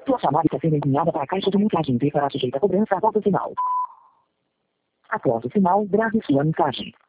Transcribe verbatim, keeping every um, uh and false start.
Sua chamada está sendo encaminhada para a caixa de mensagens e será sujeita a cobrança após o sinal. Após o sinal, grave sua mensagem.